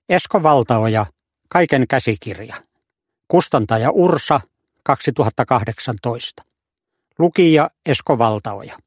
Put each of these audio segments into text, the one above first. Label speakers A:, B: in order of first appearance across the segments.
A: Esko Valtaoja, Kaiken käsikirja. Kustantaja Ursa, 2018. Lukija Esko Valtaoja.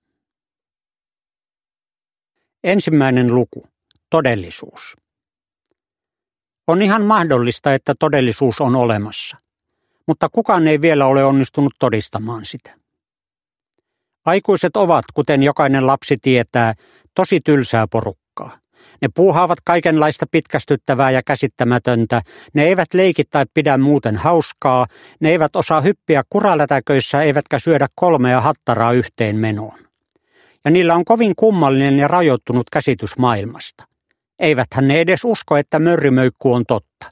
A: Ensimmäinen luku. Todellisuus. On ihan mahdollista, että todellisuus on olemassa, mutta kukaan ei vielä ole onnistunut todistamaan sitä. Aikuiset ovat, kuten jokainen lapsi tietää, tosi tylsää porukkaa. Ne puuhaavat kaikenlaista pitkästyttävää ja käsittämätöntä, ne eivät leiki tai pidä muuten hauskaa, ne eivät osaa hyppiä kuralätäköissä eivätkä syödä 3 hattaraa yhteen menoon. Ja niillä on kovin kummallinen ja rajoittunut käsitys maailmasta. Eiväthän ne edes usko, että mörrimöykky on totta.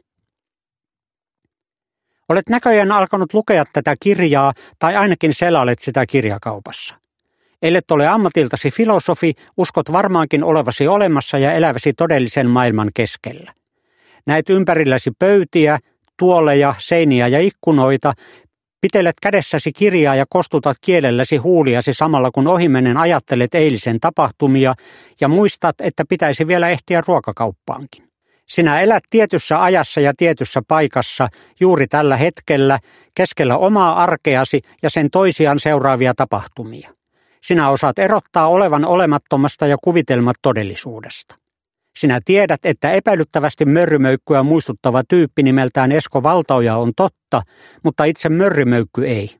A: Olet näköjään alkanut lukea tätä kirjaa tai ainakin selailet sitä kirjakaupassa. Ellet ole ammatiltasi filosofi, uskot varmaankin olevasi olemassa ja eläväsi todellisen maailman keskellä. Näet ympärilläsi pöytiä, tuoleja, seiniä ja ikkunoita, pitelet kädessäsi kirjaa ja kostutat kielelläsi huuliasi samalla kun ohimennen ajattelet eilisen tapahtumia ja muistat, että pitäisi vielä ehtiä ruokakauppaankin. Sinä elät tietyssä ajassa ja tietyssä paikassa juuri tällä hetkellä keskellä omaa arkeasi ja sen toisiaan seuraavia tapahtumia. Sinä osaat erottaa olevan olemattomasta ja kuvitelmat todellisuudesta. Sinä tiedät, että epäilyttävästi mörrimöykkyä muistuttava tyyppi nimeltään Esko Valtaoja on totta, mutta itse mörrimöykky ei.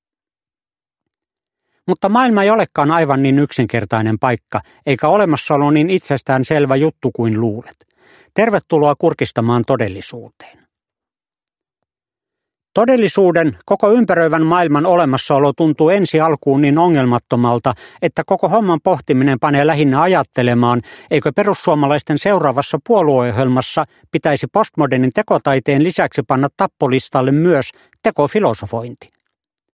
A: Mutta maailma ei olekaan aivan niin yksinkertainen paikka, eikä olemassaolo niin itsestään selvä juttu kuin luulet. Tervetuloa kurkistamaan todellisuuteen. Todellisuuden, koko ympäröivän maailman olemassaolo tuntuu ensi alkuun niin ongelmattomalta, että koko homman pohtiminen panee lähinnä ajattelemaan, eikö perussuomalaisten seuraavassa puolueohjelmassa pitäisi postmodernin tekotaiteen lisäksi panna tappolistalle myös tekofilosofointi.